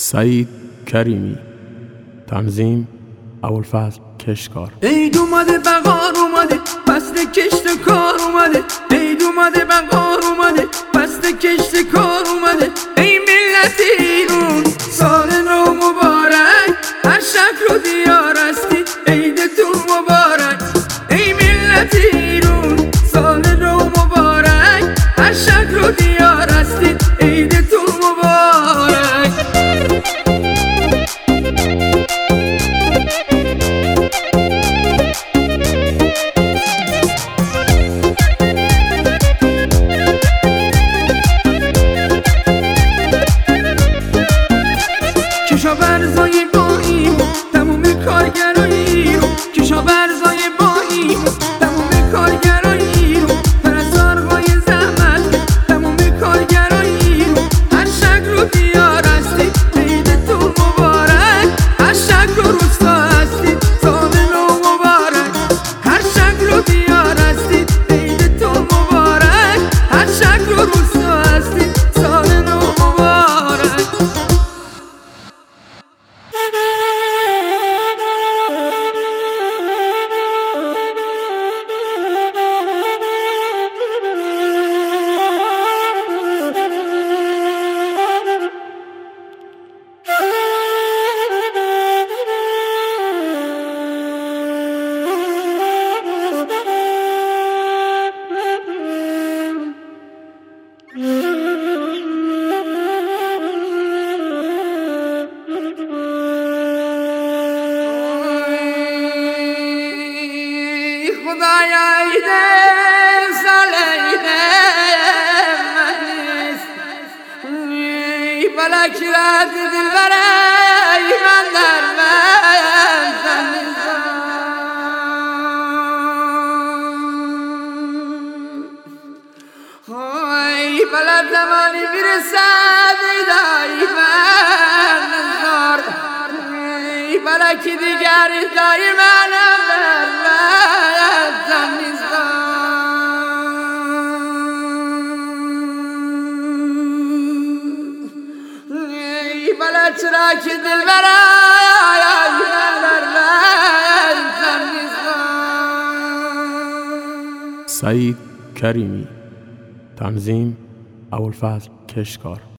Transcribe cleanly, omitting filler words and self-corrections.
سعید کریمی. تنظیم ابوالفضل کشکار. عید اومده بهار اومده فصل کشت کار اومده. عید اومده بهار اومده فصل کشت کار اومده. ای ملت ایران سال نو مبارک، هر شب رو دیار هستید عیدتون مبارک. ای ملت ایران سال نو مبارک، هر شب رو دیار هستید عیدتون مبارک. کشاورزای با ایمون تموم کارگرای رو، کشاورزای با ایمون تموم کارگرای رو، پرستارهای زحمت تموم کارگرای رو، هر شک رو دیار هستید عیدتون مبارک، هر شک رو روستا هستید سال نو مبارک، هر شک رو دیار هستید عیدتون مبارک، هر شک رو روستا هستید سال نو مبارک. خدایا عیده سال عیده منیست، فلک رات دلبره من در من فلک زمانی برسد ایدایی من نزار، فلکی دیگری دایی منم در من فلک چرا که دل برای در من سعید کریمی. تنظیم ابوالفضل کشکار.